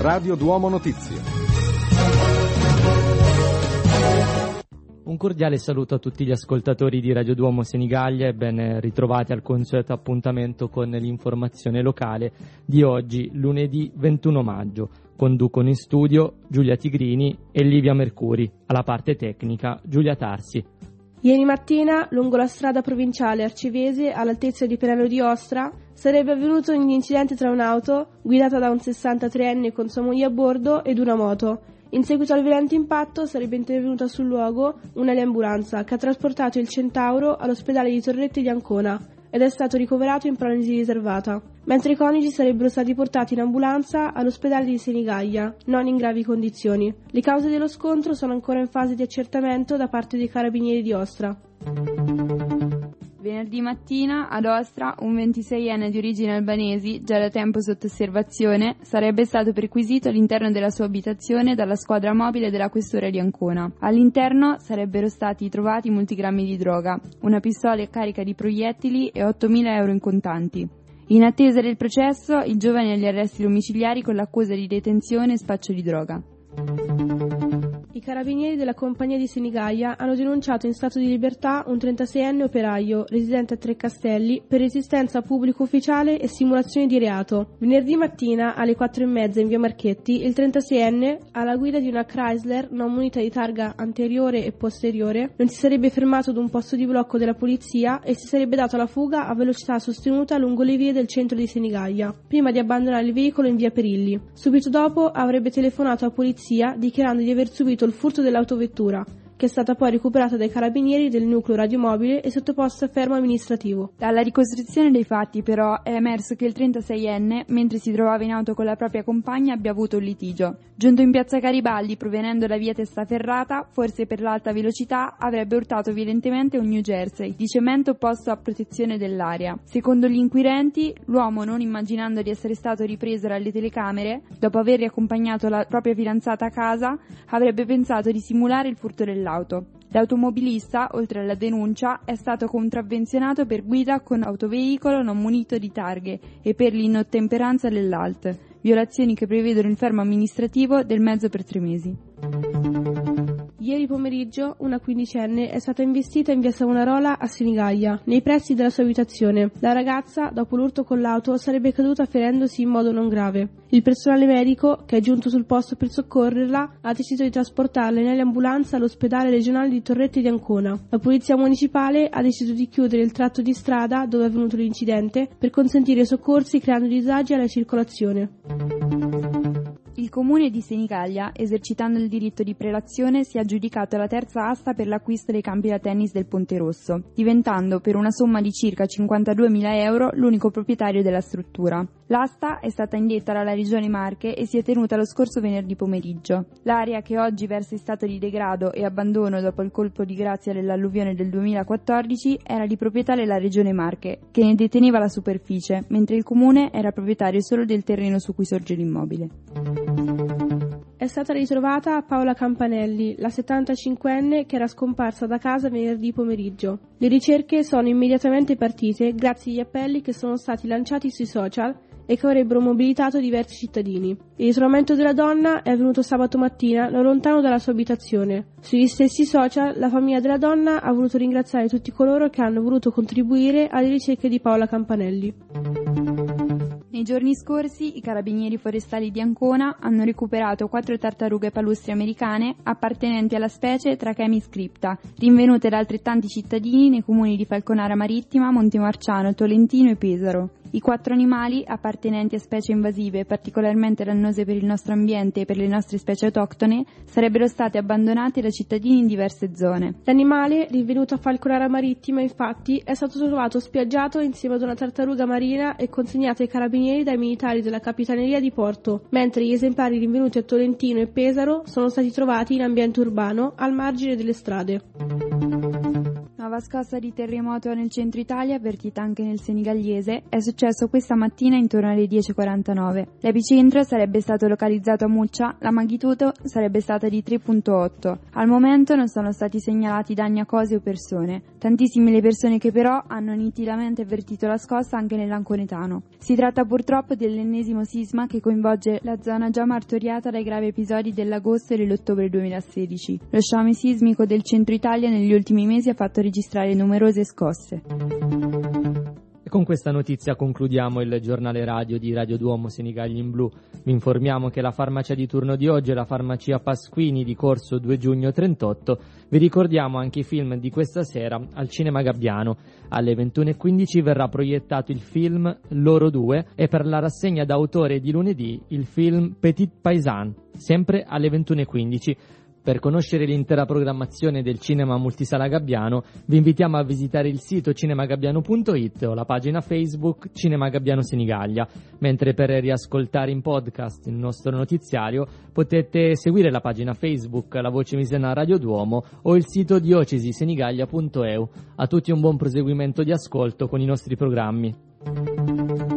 Radio Duomo Notizie. Un cordiale saluto a tutti gli ascoltatori di Radio Duomo Senigallia e ben ritrovati al consueto appuntamento con l'informazione locale di oggi, lunedì 21 maggio. Conducono in studio Giulia Tigrini e Livia Mercuri, alla parte tecnica Giulia Tarsi. Ieri mattina, lungo la strada provinciale Arcivese, all'altezza di Penello di Ostra, sarebbe avvenuto un incidente tra un'auto, guidata da un 63enne con sua moglie a bordo, ed una moto. In seguito al violento impatto sarebbe intervenuta sul luogo un'eliambulanza che ha trasportato il Centauro all'ospedale di Torrette di Ancona ed è stato ricoverato in prognosi riservata, mentre i coniugi sarebbero stati portati in ambulanza all'ospedale di Senigallia, non in gravi condizioni. Le cause dello scontro sono ancora in fase di accertamento da parte dei carabinieri di Ostra. Venerdì mattina ad Ostra un 26enne di origini albanesi, già da tempo sotto osservazione, sarebbe stato perquisito all'interno della sua abitazione dalla squadra mobile della questura di Ancona. All'interno sarebbero stati trovati molti grammi di droga, una pistola carica di proiettili e 8.000 euro in contanti. In attesa del processo, il giovane agli arresti domiciliari con l'accusa di detenzione e spaccio di droga. I carabinieri della compagnia di Senigallia hanno denunciato in stato di libertà un 36enne operaio, residente a Treccastelli, per resistenza a pubblico ufficiale e simulazione di reato. Venerdì mattina, alle 4:30 in via Marchetti, il 36enne, alla guida di una Chrysler non munita di targa anteriore e posteriore, non si sarebbe fermato ad un posto di blocco della polizia e si sarebbe dato alla fuga a velocità sostenuta lungo le vie del centro di Senigallia, prima di abbandonare il veicolo in via Perilli. Subito dopo avrebbe telefonato alla polizia dichiarando di aver subito il furto dell'autovettura, che è stata poi recuperata dai carabinieri del nucleo radiomobile e sottoposta a fermo amministrativo. Dalla ricostruzione dei fatti, però, è emerso che il 36enne, mentre si trovava in auto con la propria compagna, abbia avuto un litigio. Giunto in piazza Garibaldi, provenendo da via Testaferrata, forse per l'alta velocità, avrebbe urtato violentemente un New Jersey di cemento posto a protezione dell'area. Secondo gli inquirenti, l'uomo, non immaginando di essere stato ripreso dalle telecamere, dopo aver riaccompagnato la propria fidanzata a casa, avrebbe pensato di simulare il furto dell'auto. L'automobilista, oltre alla denuncia, è stato contravvenzionato per guida con autoveicolo non munito di targhe e per l'inottemperanza dell'ALT, violazioni che prevedono il fermo amministrativo del mezzo per 3 mesi. Ieri pomeriggio una quindicenne è stata investita in via Savonarola a Senigallia, nei pressi della sua abitazione. La ragazza, dopo l'urto con l'auto, sarebbe caduta ferendosi in modo non grave. Il personale medico, che è giunto sul posto per soccorrerla, ha deciso di trasportarla in ambulanza all'ospedale regionale di Torrette di Ancona. La polizia municipale ha deciso di chiudere il tratto di strada dove è avvenuto l'incidente per consentire i soccorsi creando disagi alla circolazione. Il comune di Senigallia, esercitando il diritto di prelazione, si è aggiudicato la terza asta per l'acquisto dei campi da tennis del Ponte Rosso, diventando per una somma di circa 52.000 euro l'unico proprietario della struttura. L'asta è stata indetta dalla Regione Marche e si è tenuta lo scorso venerdì pomeriggio. L'area, che oggi versa in stato di degrado e abbandono dopo il colpo di grazia dell'alluvione del 2014, era di proprietà della Regione Marche, che ne deteneva la superficie, mentre il comune era proprietario solo del terreno su cui sorge l'immobile. È stata ritrovata Paola Campanelli, la 75enne che era scomparsa da casa venerdì pomeriggio. Le ricerche sono immediatamente partite grazie agli appelli che sono stati lanciati sui social e che avrebbero mobilitato diversi cittadini. Il ritrovamento della donna è avvenuto sabato mattina non lontano dalla sua abitazione. Sugli stessi social la famiglia della donna ha voluto ringraziare tutti coloro che hanno voluto contribuire alle ricerche di Paola Campanelli. Nei giorni scorsi i carabinieri forestali di Ancona hanno recuperato 4 tartarughe palustri americane appartenenti alla specie Trachemis crypta, rinvenute da altrettanti cittadini nei comuni di Falconara Marittima, Montemarciano, Tolentino e Pesaro. I 4 animali, appartenenti a specie invasive particolarmente dannose per il nostro ambiente e per le nostre specie autoctone, sarebbero stati abbandonati da cittadini in diverse zone. L'animale, rinvenuto a Falconara Marittima, infatti, è stato trovato spiaggiato insieme ad una tartaruga marina e consegnato ai carabinieri dai militari della Capitaneria di Porto, mentre gli esemplari rinvenuti a Tolentino e Pesaro sono stati trovati in ambiente urbano, al margine delle strade. Nuova nuova scossa di terremoto nel centro Italia, avvertita anche nel senegallese, è successo questa mattina intorno alle 10:49. L'epicentro sarebbe stato localizzato a Muccia, la magnitudo sarebbe stata di 3.8. Al momento non sono stati segnalati danni a cose o persone. Tantissime le persone che però hanno nitidamente avvertito la scossa anche nell'Anconetano. Si tratta purtroppo dell'ennesimo sisma che coinvolge la zona già martoriata dai gravi episodi dell'agosto e dell'ottobre 2016. Lo sciame sismico del centro Italia negli ultimi mesi ha fatto registrare numerose scosse. E con questa notizia concludiamo il giornale radio di Radio Duomo Senigallia in Blu. Vi informiamo che la farmacia di turno di oggi è la farmacia Pasquini di corso 2 giugno 38. Vi ricordiamo anche i film di questa sera al Cinema Gabbiano. Alle 21:15 verrà proiettato il film Loro Due e per la rassegna d'autore di lunedì il film Petit Paysan, sempre alle 21:15. Per conoscere l'intera programmazione del Cinema Multisala Gabbiano vi invitiamo a visitare il sito cinemagabbiano.it o la pagina Facebook Cinema Gabbiano Senigallia, mentre per riascoltare in podcast il nostro notiziario potete seguire la pagina Facebook La Voce Misena Radio Duomo o il sito diocesisenigallia.eu. A tutti un buon proseguimento di ascolto con i nostri programmi.